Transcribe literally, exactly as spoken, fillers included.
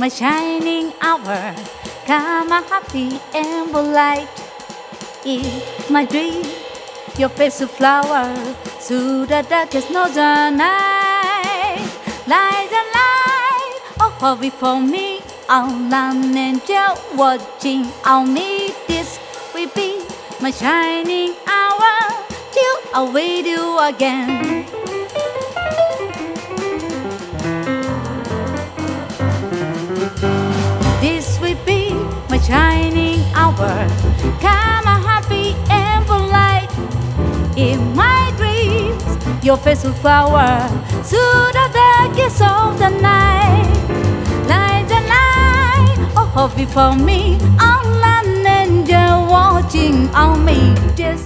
my shining hour. Come a happy and light. In my dream, your face a flower through the darkest northern night. Light the light, oh, hold before me. I'll an angel watching on me. This will be my shining hour till I'll wait you again. This will be my shining hour. Come a happy and light. In my dreams, your face will flower through the darkest of the night. Light the light, oh, hold before me. All an angel watching on me. This